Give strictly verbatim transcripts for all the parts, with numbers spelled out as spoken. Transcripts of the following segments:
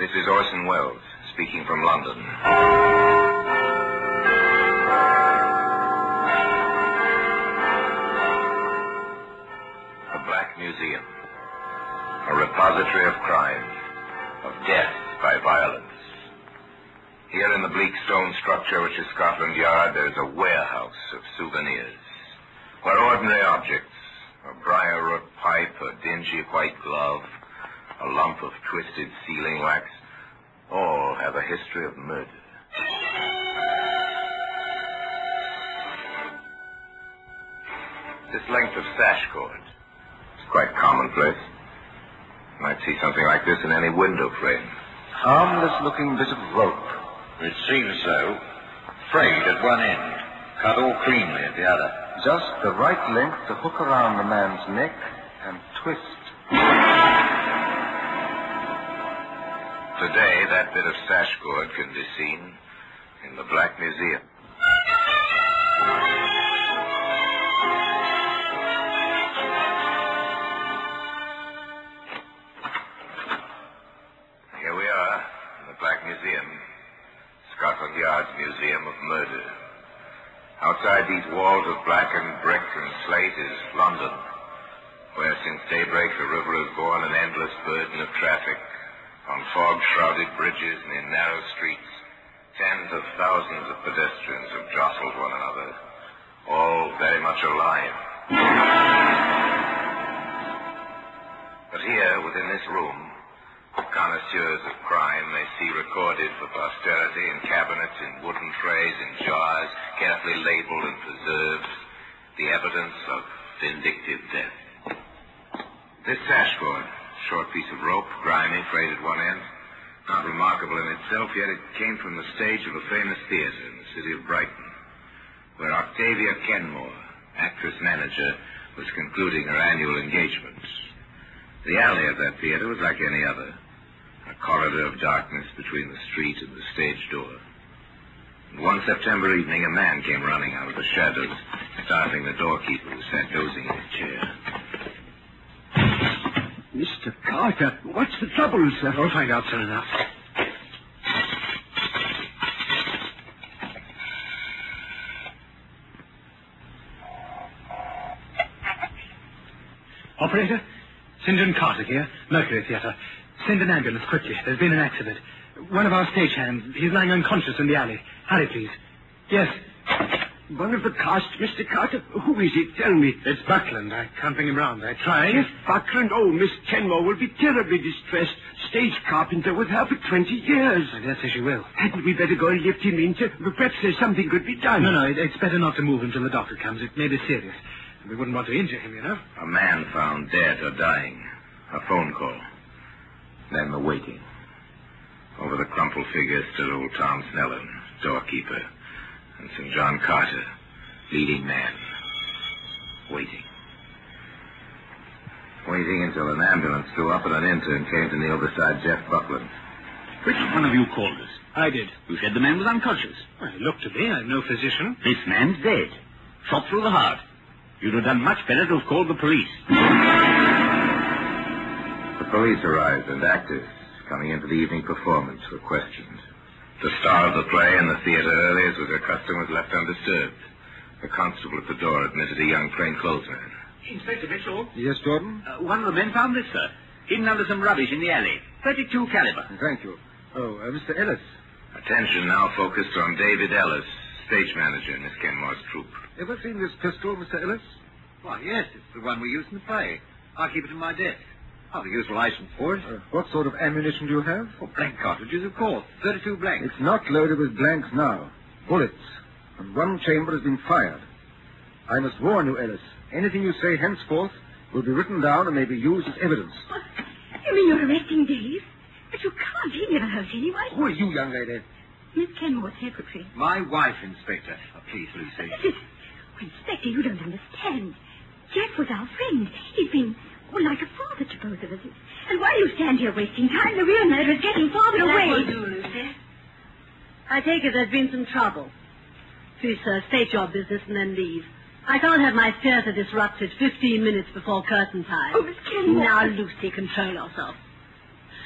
This is Orson Welles, speaking from London. The Black Museum. A repository of crime, of death by violence. Here in the bleak stone structure which is Scotland Yard, there is a warehouse of souvenirs, where ordinary objects, a briar-root pipe, a dingy white glove, a lump of twisted sealing wax, all have a history of murder. This length of sash cord is quite commonplace. You might see something like this in any window frame. Harmless-looking bit of rope. It seems so. Frayed at one end, cut all cleanly at the other. Just the right length to hook around the man's neck and twist. Today, that bit of sash cord can be seen in the Black Museum. Here we are in the Black Museum, Scotland Yard's Museum of Murder. Outside these walls of blackened brick and slate is London, where since daybreak the river has borne an endless burden of traffic. On fog-shrouded bridges and in narrow streets, tens of thousands of pedestrians have jostled one another, all very much alive. But here, within this room, connoisseurs of crime may see recorded for posterity in cabinets, in wooden trays, in jars, carefully labeled and preserved, the evidence of vindictive death. This sash cord, short piece of rope, grimy, frayed at one end, not remarkable in itself, yet it came from the stage of a famous theater in the city of Brighton, where Octavia Kenmore, actress-manager, was concluding her annual engagements. The alley of that theater was like any other, a corridor of darkness between the street and the stage door. And one September evening, a man came running out of the shadows, startling the doorkeeper who sat dozing in his chair. Mister Carter, what's the trouble, sir? We'll find out soon enough. Operator, Saint John Carter here, Mercury Theatre. Send an ambulance quickly. There's been an accident. One of our stagehands, he's lying unconscious in the alley. Hurry, please. Yes. One of the cast, Mister Carter? Who is it? Tell me. It's Buckland. I can't bring him round. I tried. Miss Buckland? Oh, Miss Kenmore will be terribly distressed. Stage carpenter with her for twenty years. I dare say she will. Hadn't we better go and lift him in? Perhaps there's something could be done. No, no, it, it's better not to move him till the doctor comes. It may be serious. We wouldn't want to injure him, you know. A man found dead or dying. A phone call. Then the waiting. Over the crumpled figure stood old Tom Snellen, doorkeeper, and Saint John Carter, leading man, waiting. Waiting until an ambulance drew up and an intern came to kneel beside Jeff Buckland. Which one of you called us? I did. You said the man was unconscious. Well, he looked to me. I'm no physician. This man's dead. Shot through the heart. You'd have done much better to have called the police. The police arrived, and actors coming into the evening performance were questioned. The star of the play in the theater early, as was her custom, was left undisturbed. The constable at the door admitted a young plainclothesman. Inspector Mitchell? Yes, Jordan? Uh, one of the men found this, sir. Hidden under some rubbish in the alley. thirty-two caliber. Thank you. Oh, uh, Mister Ellis. Attention now focused on David Ellis, stage manager in Miss Kenmore's troupe. Ever seen this pistol, Mister Ellis? Why, yes, it's the one we used in the play. I keep it in my desk. I've a useful license for it. Uh, what sort of ammunition do you have? Oh, blank cartridges, of course. thirty-two blanks. It's not loaded with blanks now. Bullets. And one chamber has been fired. I must warn you, Ellis. Anything you say henceforth will be written down and may be used as evidence. What? You mean you're arresting Dave? But you can't. He never hurt anyone. Who are you, young lady? Miss Kenmore's secretary. My wife, Inspector. Oh, please, Lucy. This is... Oh, Inspector, you don't understand. Jeff was our friend. He's been, well, like a father to both of us. And while you stand here wasting time, the real murder is getting farther away. That will do, Lucy. I take it there's been some trouble. Please, sir, state your business and then leave. I can't have my theatre disrupted fifteen minutes before curtain time. Oh, Miss Kenmore. Now, Lucy, control yourself. Oh,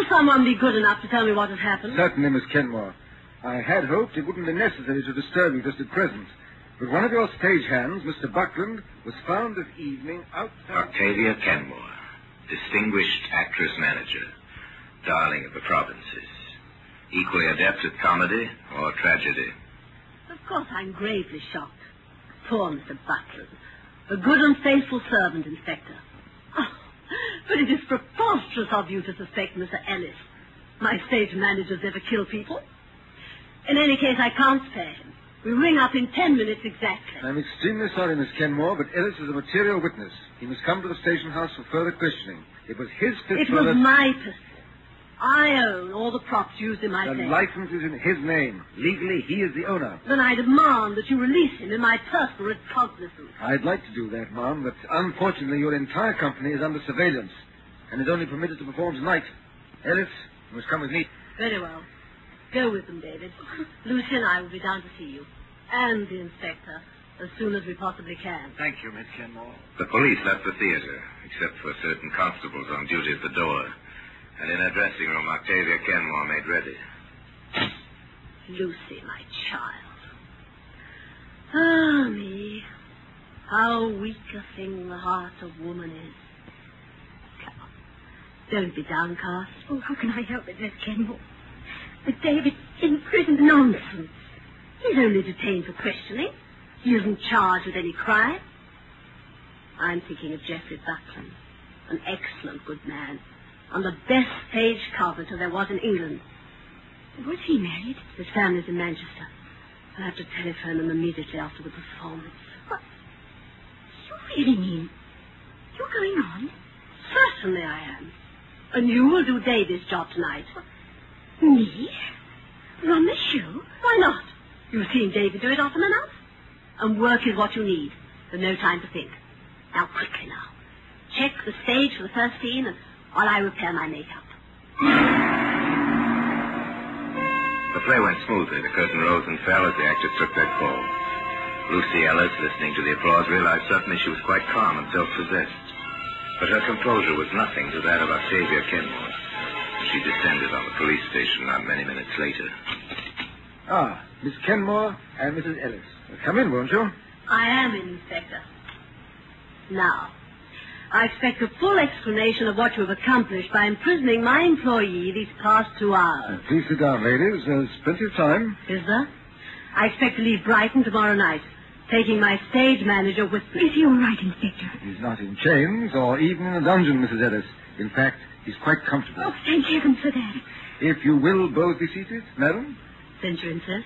Will someone be good enough to tell me what has happened? Certainly, Miss Kenmore. I had hoped it wouldn't be necessary to disturb you just at present. But one of your stagehands, Mister Buckland, was found this evening outside... Octavia Kenmore, distinguished actress-manager, darling of the provinces. Equally adept at comedy or tragedy. Of course, I'm gravely shocked. Poor Mister Buckland. A good and faithful servant, Inspector. Oh, but it is preposterous of you to suspect Mister Ellis. My stage managers never kill people. In any case, I can't spare him. We ring up in ten minutes exactly. I'm extremely sorry, Miss Kenmore, but Ellis is a material witness. He must come to the station house for further questioning. It was his pistol... It was that... my pistol. I own all the props used in my The safe. license is in his name. Legally, he is the owner. Then I demand that you release him in my personal recognizance. I'd like to do that, ma'am, but unfortunately your entire company is under surveillance and is only permitted to perform tonight. Ellis, you must come with me. Very well. Go with them, David. Lucy and I will be down to see you. And the inspector, as soon as we possibly can. Thank you, Miss Kenmore. The police left the theater, except for certain constables on duty at the door. And in her dressing room, Octavia Kenmore made ready. Lucy, my child. Ah, me. How weak a thing the heart of woman is. Come on. Don't be downcast. Oh, how can I help it, Miss Kenmore? But David's in prison. Nonsense. He's only detained for questioning. He isn't charged with any crime. I'm thinking of Geoffrey Buckland, an excellent good man, and the best stage carpenter there was in England. Was he married? His family's in Manchester. I'll have to telephone them immediately after the performance. What? You really mean you're going on? Certainly I am. And you will do David's job tonight. Me? Run the show? Why not? You've seen David do it often enough. And work is what you need. There's no time to think. Now, quickly now. Check the stage for the first scene and while I repair my makeup. The play went smoothly. The curtain rose and fell as the actors took their fall. Lucy Ellis, listening to the applause, realized suddenly she was quite calm and self-possessed. But her composure was nothing to that of Octavia Kenmore. She descended on the police station not many minutes later. Ah, Miss Kenmore and Missus Ellis. Come in, won't you? I am in, Inspector. Now, I expect a full explanation of what you have accomplished by imprisoning my employee these past two hours. Uh, please sit down, ladies. There's plenty of time. Is there? I expect to leave Brighton tomorrow night, taking my stage manager with me. Is he all right, Inspector? He's not in chains or even in a dungeon, Missus Ellis. In fact, he's quite comfortable. Oh, thank heaven for that. If you will both be seated, madam. Since you insist.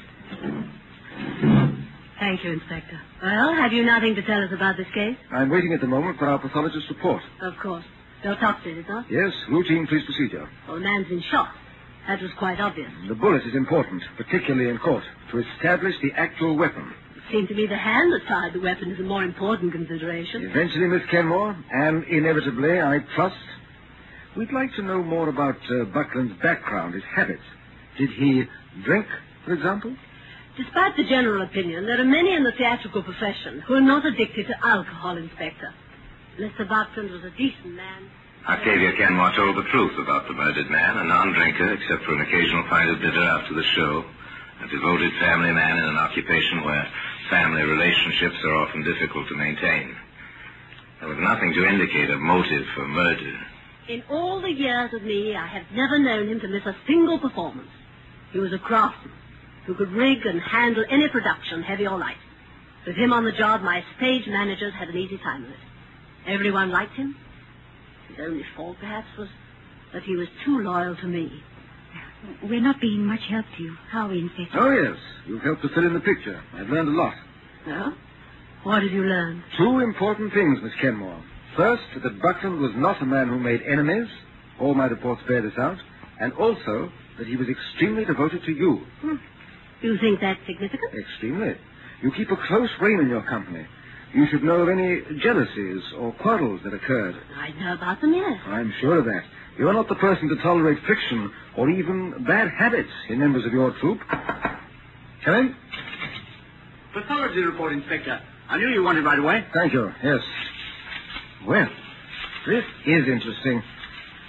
Thank you, Inspector. Well, have you nothing to tell us about this case? I'm waiting at the moment for our pathologist's report. Of course. Bill Topsy, is it not? Yes, routine police procedure. Well, the man's been shot. That was quite obvious. The bullet is important, particularly in court, to establish the actual weapon. It seemed to me the hand that fired the weapon is a more important consideration. Eventually, Miss Kenmore, and inevitably, I trust, we'd like to know more about uh, Buckland's background, his habits. Did he drink, for example? Despite the general opinion, there are many in the theatrical profession who are not addicted to alcohol, Inspector. Mister Buckland was a decent man. Octavia Kenmore told the truth about the murdered man, a non-drinker, except for an occasional pint of bitter after the show, a devoted family man in an occupation where family relationships are often difficult to maintain. There was nothing to indicate a motive for murder. In all the years with me, I have never known him to miss a single performance. He was a craftsman who could rig and handle any production, heavy or light. With him on the job, my stage managers had an easy time of it. Everyone liked him. His only fault, perhaps, was that he was too loyal to me. We're not being much help to you, are we, Inspector? Oh, yes. You've helped to fill in the picture. I've learned a lot. No? What have you learned? Two important things, Miss Kenmore. First, that Buckland was not a man who made enemies. All my reports bear this out. And also, that he was extremely devoted to you. Hmm. You think that's significant? Extremely. You keep a close rein in your company. You should know of any jealousies or quarrels that occurred. I know about them, yes. I'm sure of that. You're not the person to tolerate friction or even bad habits in members of your troupe. Come in. Pathology report, Inspector. I knew you wanted right away. Thank you. Yes. Well, this is interesting.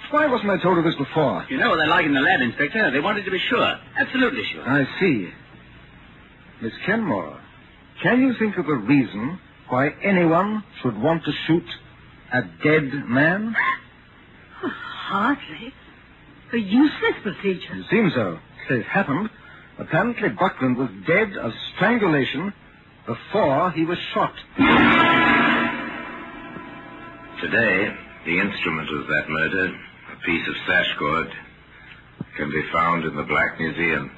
Why wasn't I told of this before? You know what they're like in the lab, Inspector. They wanted to be sure. Absolutely sure. I see. Miss Kenmore, can you think of a reason why anyone should want to shoot a dead man? Oh, hardly. A useless procedure. It seems so. It happened. Apparently Buckland was dead of strangulation before he was shot. Today, the instrument of that murder, a piece of sash cord, can be found in the Black Museum.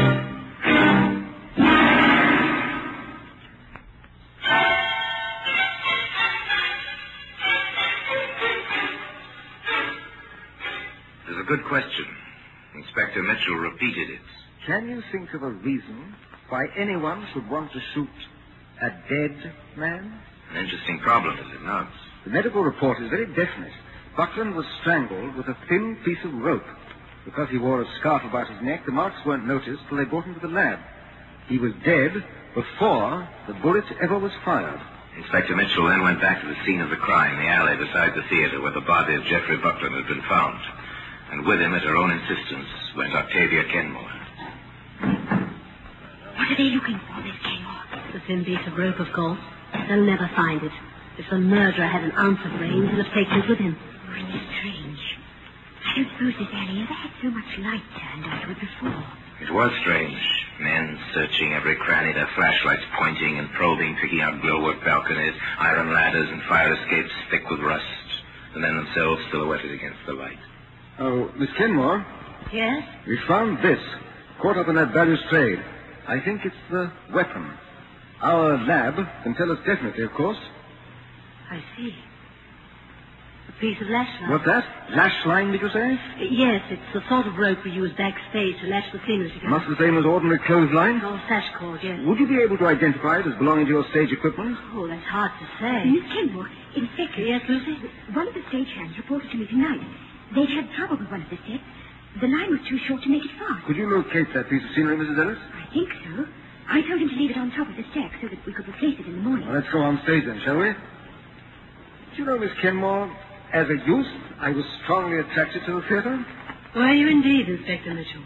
It's a good question. Inspector Mitchell repeated it. Can you think of a reason why anyone should want to shoot a dead man? An interesting problem, is it not? The medical report is very definite. Buckland was strangled with a thin piece of rope. Because he wore a scarf about his neck, the marks weren't noticed till they brought him to the lab. He was dead before the bullet ever was fired. Inspector Mitchell then went back to the scene of the crime, the alley beside the theater where the body of Jeffrey Buckland had been found. And with him, at her own insistence, went Octavia Kenmore. What are they looking for, Miss Kenmore? The thin piece of rope, of course. They'll never find it. If the murderer had an ounce of brains, he'd have taken it with him. Pretty strange. I don't suppose this alley ever had so much light turned onto it before. It was strange. Men searching every cranny, their flashlights pointing and probing, picking out glowwork balconies, iron ladders, and fire escapes thick with rust. The men themselves silhouetted against the light. Oh, Miss Kenmore, Yes? we found this, caught up in that balustrade. I think it's the weapon. Our lab can tell us definitely, of course. I see. A piece of lash line. What's that? Lash line, did you say? Yes, it's the sort of rope we use backstage to lash the scenery together. Much the same as ordinary clothesline? Oh, sash cord, yes. Would you be able to identify it as belonging to your stage equipment? Oh, that's hard to say. Miss Kenmore, Inspector. Yes, Lucy? One of the stagehands reported to me tonight. They'd had trouble with one of the steps. The line was too short to make it fast. Could you locate that piece of scenery, Missus Ellis? I think so. I told him to leave it on top of the stack so that we could replace it in the morning. Well, let's go on stage then, shall we? Do you know, Miss Kenmore, as a youth, I was strongly attracted to the theater. Were you indeed, Inspector Mitchell?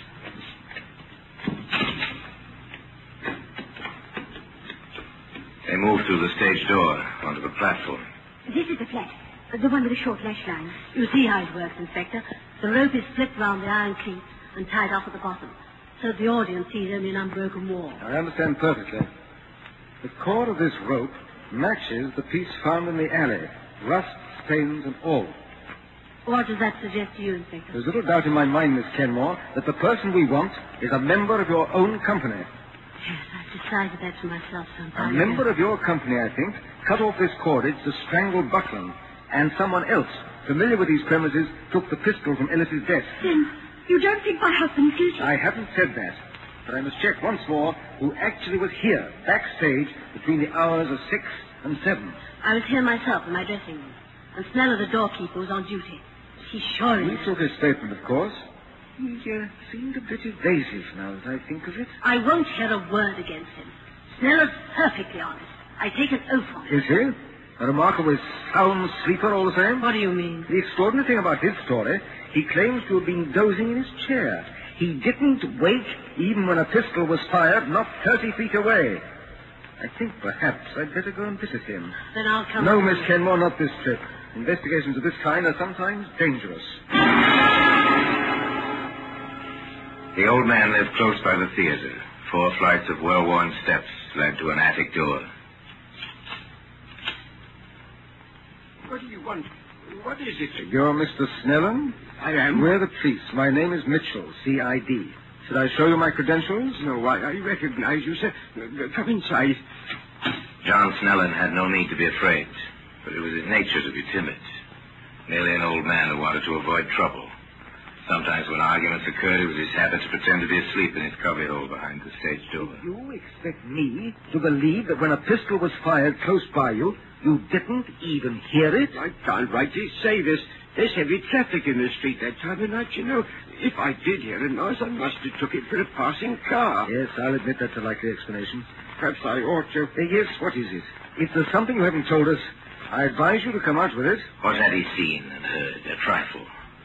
They moved through the stage door onto the platform. This is the flat, the one with the short lash line. You see how it works, Inspector. The rope is slipped round the iron cleat and tied off at the bottom, so the audience sees only an unbroken wall. I understand perfectly. The cord of this rope matches the piece found in the alley, rust, stains, and all. What does that suggest to you, Inspector? There's little doubt in my mind, Miss Kenmore, that the person we want is a member of your own company. Yes, I've decided that for myself A sometime member ago. of your company, I think, cut off this cordage to strangle Buckland, and someone else, familiar with these premises, took the pistol from Ellis's desk. Then you don't think my husband's guilty? I haven't said that, but I must check once more who actually was here, backstage, between the hours of six and seven. I was here myself in my dressing room, and Sneller, the doorkeeper, was on duty. He's sure We it is. took his statement, of course. He uh, seemed a bit evasive now that I think of it. I won't hear a word against him. Sneller's perfectly honest. I take an oath on it. Is he? A remarkably sound sleeper all the same? What do you mean? The extraordinary thing about his story, he claims to have been dozing in his chair. He didn't wake even when a pistol was fired not thirty feet away. I think perhaps I'd better go and visit him. Then I'll come... No, with Miss you. Kenmore, not this trip. Investigations of this kind are sometimes dangerous. The old man lived close by the theater. Four flights of well-worn steps led to an attic door. What do you want? What is it? You're Mister Snellen? I am. We're the police. My name is Mitchell, C I D. Should I show you my credentials? No, I, I recognize you, sir. Uh, Come inside. John Snellen had no need to be afraid, but it was his nature to be timid. Merely an old man who wanted to avoid trouble. Sometimes when arguments occurred, it was his habit to pretend to be asleep in his cubbyhole behind the stage door. You expect me to believe that when a pistol was fired close by you, you didn't even hear it? I can't rightly say this. There's heavy traffic in the street that time of night, you know. If I did hear a noise, I must have took it for a passing car. Yes, I'll admit that's a likely explanation. Perhaps I ought to. Uh, yes, what is it? If there's something you haven't told us, I advise you to come out with it. What had he seen and heard? A trifle.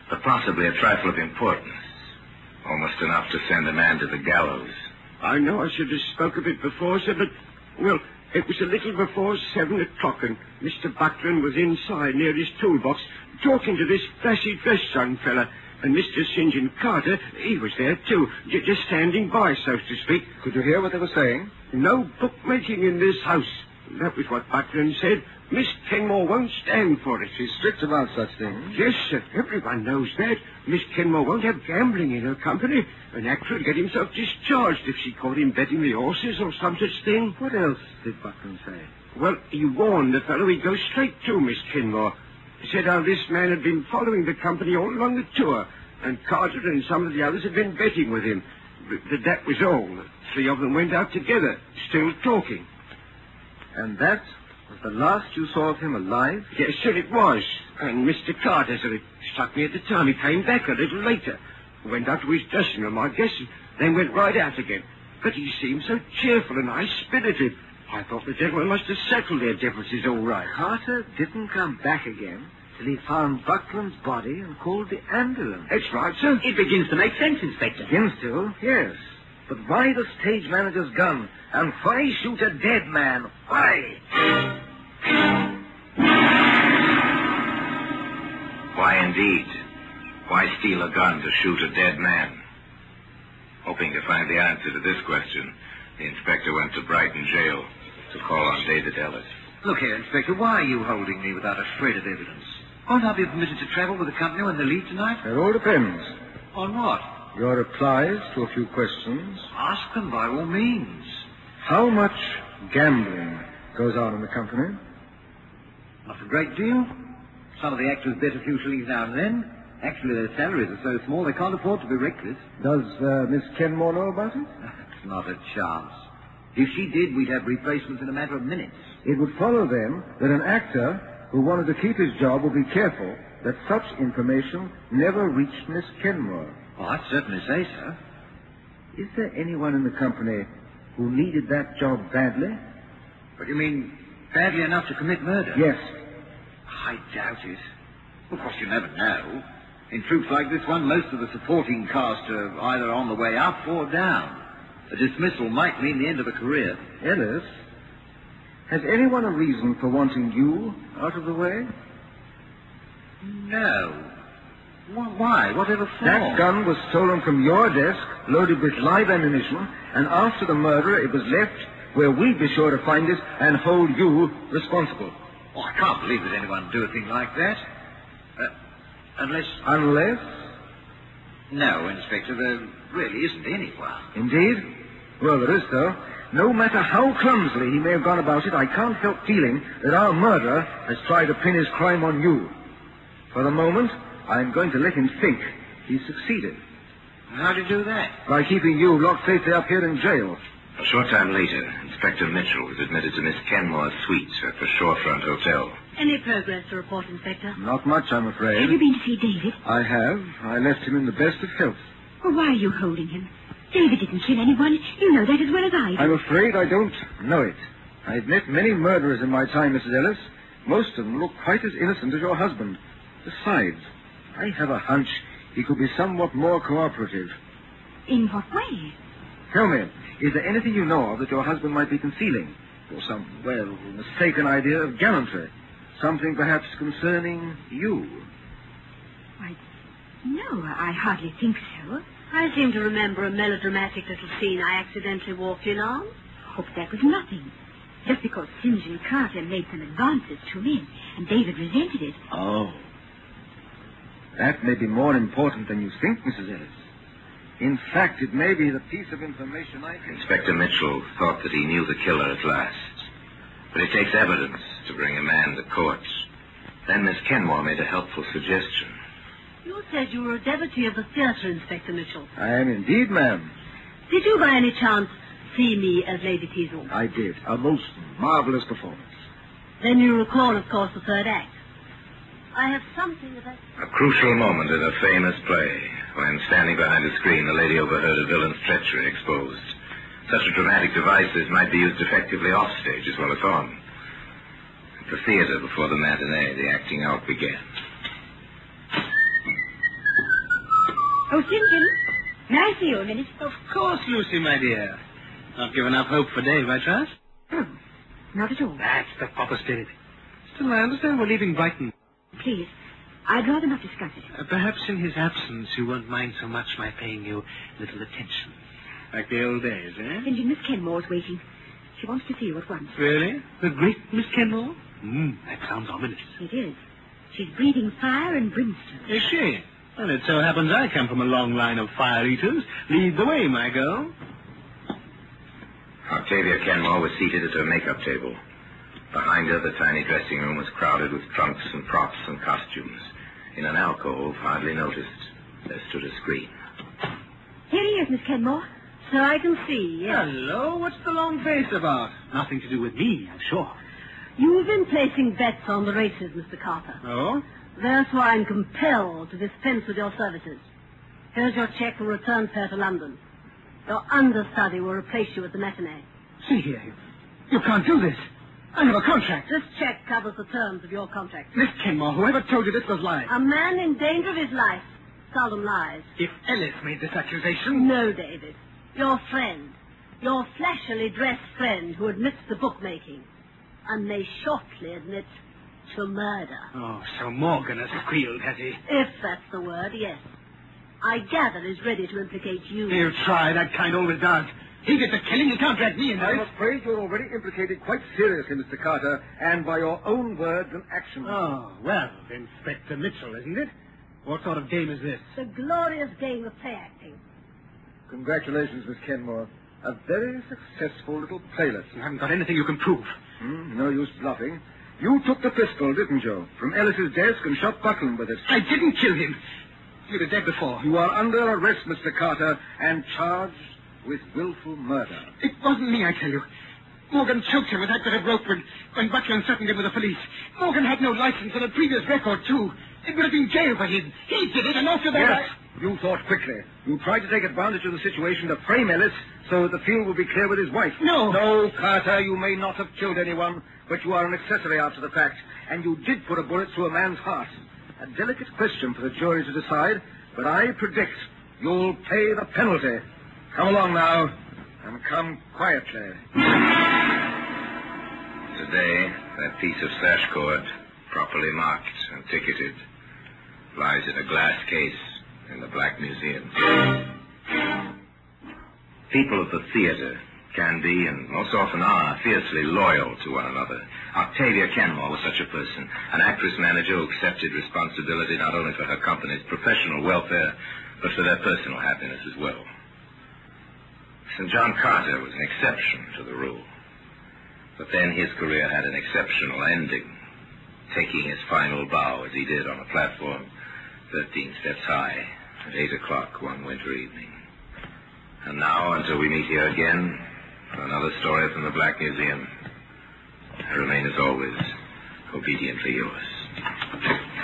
but possibly a trifle of importance. Almost enough to send a man to the gallows. I know I should have spoke of it before, sir, but, well, it was a little before seven o'clock, and Mister Buckland was inside near his toolbox talking to this flashy-dressed young fella. And Mister Saint John Carter, he was there, too, j- just standing by, so to speak. Could you hear what they were saying? No bookmaking in this house. That was what Buckland said. Miss Kenmore won't stand for it. She's strict about such things. Yes, sir. Everyone knows that. Miss Kenmore won't have gambling in her company. An actor would get himself discharged if she caught him betting the horses or some such thing. What else did Buckland say? Well, he warned the fellow he'd go straight to Miss Kenmore. He said how this man had been following the company all along the tour, and Carter and some of the others had been betting with him. But that was all. The three of them went out together, still talking. And that was the last you saw of him alive? Yes, sir, it was. And Mister Carter, sir, it struck me at the time. He came back a little later. Went out to his dressing room, I guess, and then went right out again. But he seemed so cheerful and high-spirited. I thought the gentlemen must have settled their differences all right. Carter didn't come back again till he found Buckland's body and called the ambulance. That's right, sir. It begins to make sense, Inspector. Begins to, yes. But why the stage manager's gun? And why shoot a dead man? Why? Why indeed? Why steal a gun to shoot a dead man? Hoping to find the answer to this question, the inspector went to Brighton jail to call on David Ellis. Look here, Inspector, why are you holding me without a shred of evidence? Won't I be permitted to travel with the company when they leave tonight? It all depends. On what? Your replies to a few questions. Ask them by all means. How much gambling goes on in the company? Not a great deal. Some of the actors bet a few shillings now and then. Actually, their salaries are so small they can't afford to be reckless. Does uh, Miss Kenmore know about it? Not a chance. If she did, we'd have replacements in a matter of minutes. It would follow, then, that an actor who wanted to keep his job would be careful that such information never reached Miss Kenmore. Oh, I'd certainly say so. Is there anyone in the company who needed that job badly? What do you mean, badly enough to commit murder? Yes. I doubt it. Of course, you never know. In troops like this one, most of the supporting cast are either on the way up or down. A dismissal might mean the end of a career. Ellis, has anyone a reason for wanting you out of the way? No. Wh- Why? Whatever for? That gun was stolen from your desk, loaded with live ammunition, and after the murder it was left where we'd be sure to find it and hold you responsible. Oh, I can't believe that anyone would do a thing like that. Uh, unless... Unless? No, Inspector, there really isn't anyone. Indeed? Well, there is, though. No matter how clumsily he may have gone about it, I can't help feeling that our murderer has tried to pin his crime on you. For the moment, I'm going to let him think he's succeeded. How did you do that? By keeping you locked safely up here in jail. A short time later, Inspector Mitchell was admitted to Miss Kenmore's suite at the Shorefront Hotel. Any progress to report, Inspector? Not much, I'm afraid. Have you been to see David? I have. I left him in the best of health. Well, why are you holding him? David didn't kill anyone. You know that as well as I do. I'm afraid I don't know it. I've met many murderers in my time, Missus Ellis. Most of them look quite as innocent as your husband. Besides, I have a hunch he could be somewhat more cooperative. In what way? Tell me, is there anything you know of that your husband might be concealing? Or some, well, mistaken idea of gallantry? Something perhaps concerning you? Why, no, I hardly think so. I seem to remember a melodramatic little scene I accidentally walked in on. Oh, but that was nothing. Just because Saint John Carter made some advances to me, and David resented it. Oh. That may be more important than you think, Missus Ellis. In fact, it may be the piece of information I... Inspector Mitchell thought that he knew the killer at last. But it takes evidence to bring a man to court. Then Miss Kenmore made a helpful suggestion. You said you were a devotee of the theatre, Inspector Mitchell. I am indeed, ma'am. Did you by any chance see me as Lady Teazle? I did. A most marvelous performance. Then you recall, of course, the third act. I have something about... A crucial moment in a famous play, when standing behind a screen, the lady overheard a villain's treachery exposed. Such a dramatic device as might be used effectively off stage as well as on. At the theater before the matinee, the acting out began. Oh, St. John, may I see you a minute? Of course, Lucy, my dear. Not given up hope for Dave, I trust? Oh, not at all. That's the proper spirit. Still, I understand we're leaving Brighton. Please, I'd rather not discuss it. Uh, perhaps in his absence you won't mind so much my paying you a little attention. Like the old days, eh? Saint John, Miss Kenmore's waiting. She wants to see you at once. Really? The great Miss Kenmore? Hmm, that sounds ominous. It is. She's breathing fire and brimstone. Is she? Well, it so happens I come from a long line of fire-eaters. Lead the way, my girl. Octavia Kenmore was seated at her makeup table. Behind her, the tiny dressing room was crowded with trunks and props and costumes. In an alcove, hardly noticed, there stood a screen. Here he is, Miss Kenmore. So I can see, yes. Hello, what's the long face about? Nothing to do with me, I'm sure. You've been placing bets on the races, Mister Carter. Oh? Therefore, I'm compelled to dispense with your services. Here's your check for return fare to London. Your understudy will replace you at the matinee. See here, you, you can't do this. I have a contract. This check covers the terms of your contract. Miss Kenmore, whoever told you this was lying? A man in danger of his life seldom lies. If Ellis made this accusation... No, David. Your friend. Your flashily dressed friend who admits to bookmaking. And may shortly admit to murder. Oh, so Morgan has squealed, has he? If that's the word, yes. I gather he's ready to implicate you. He'll try. That kind always does. He did the killing. You can't drag me in I'm there. afraid you're already implicated quite seriously, Mister Carter, and by your own words and actions. Oh, well, Inspector Mitchell, isn't it? What sort of game is this? The glorious game of play acting. Congratulations, Miss Kenmore. A very successful little playlet. You haven't got anything you can prove. Hmm, no use bluffing. You took the pistol, didn't you, from Ellis's desk and shot Buckland with it. I didn't kill him. He was dead before. You are under arrest, Mister Carter, and charged with willful murder. It wasn't me, I tell you. Morgan choked him with that bit of rope when, when Buckland threatened him with the police. Morgan had no license and a previous record, too. It would have been jail for him. He did it, and after that... Yes, you thought quickly. You tried to take advantage of the situation to frame Ellis so that the field would be clear with his wife. No. No, Carter, you may not have killed anyone, but you are an accessory after the fact, and you did put a bullet through a man's heart. A delicate question for the jury to decide, but I predict you'll pay the penalty. Come along now, and come quietly. Today, that piece of sash cord, properly marked and ticketed, lies in a glass case in the Black Museum. People of the theater can be, and most often are, fiercely loyal to one another. Octavia Kenmore was such a person, an actress-manager who accepted responsibility not only for her company's professional welfare, but for their personal happiness as well. Saint John Carter was an exception to the rule. But then his career had an exceptional ending, taking his final bow as he did on a platform thirteen steps high at eight o'clock one winter evening. And now, until we meet here again for another story from the Black Museum, I remain as always obediently yours.